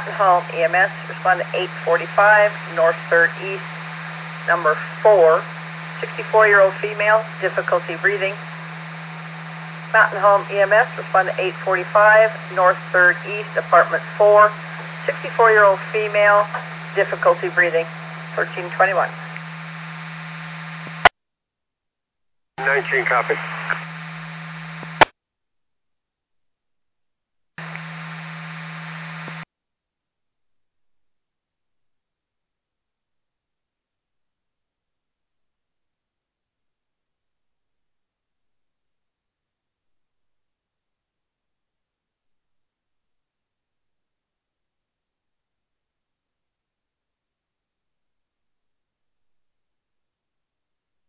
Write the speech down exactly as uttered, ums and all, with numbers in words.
Mountain Home E M S, respond to eight forty-five, North third East, number four, sixty-four-year-old female, difficulty breathing. Mountain Home E M S, respond to eight forty-five, North third East, apartment four, sixty-four-year-old female, difficulty breathing, thirteen twenty-one. nineteen, copy.